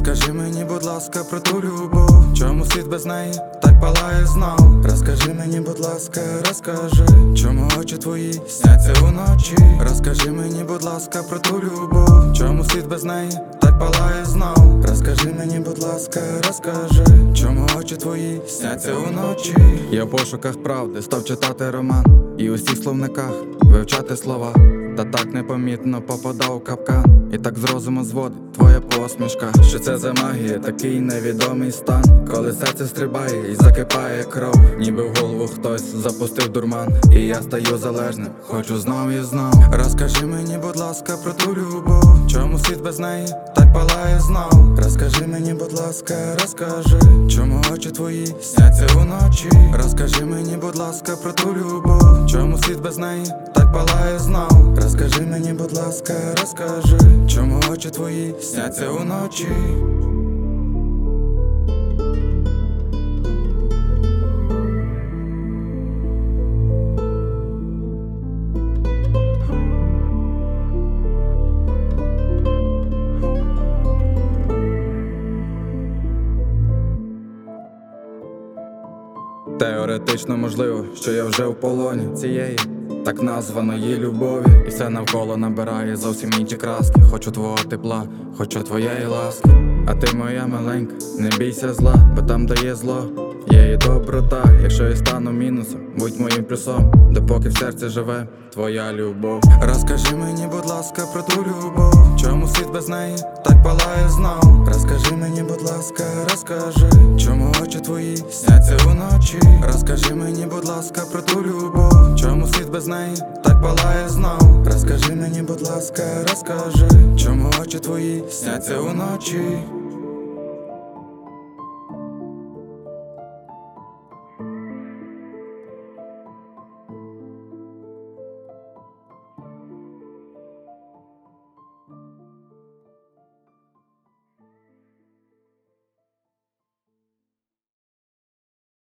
Розкажи мені, будь ласка, про ту любов, чому світ без неї так палає знов. Розкажи мені, будь ласка, розкажи, чому очі твої сняться уночі. Розкажи мені, будь ласка, про ту любов, чому світ без неї так палає знов. Розкажи мені, будь ласка, розкажи, чому очі твої сняться уночі. Я в пошуках правди став читати роман, і у всіх словниках вивчати слова. Та так непомітно попадав в капкан, і так з розуму зводить твоя посмішка. Що це за магія, такий невідомий стан, коли серце стрибає і закипає кров, ніби в голову хтось запустив дурман, і я стаю залежним, хочу знов і знов. Розкажи мені, будь ласка, про ту любов, чому світ без неї так палає знов. Розкажи мені, будь ласка, розкажи, чому очі твої сняться уночі. Розкажи мені, будь ласка, про ту любов, чому світ без неї так палає знов. Розкажи мені, будь ласка, розкажи, чому очі твої сняться уночі. Теоретично можливо, що я вже в полоні цієї так названої любові, і все навколо набирає зовсім інші краски. Хочу твого тепла, хочу твоєї ласки. А ти моя маленька, не бійся зла, бо там, де є зло, є і доброта. Якщо я стану мінусом, будь моїм плюсом, допоки в серці живе твоя любов. Розкажи мені, будь ласка, про ту любов, чому світ без неї так палає знов. Розкажи мені, будь ласка, розкажи, чому очі твої сняться уночі. Розкажи мені, будь ласка, про ту любов, чому світ без неї так палає знов. Розкажи мені, будь ласка, розкажи, чому очі твої сняться уночі.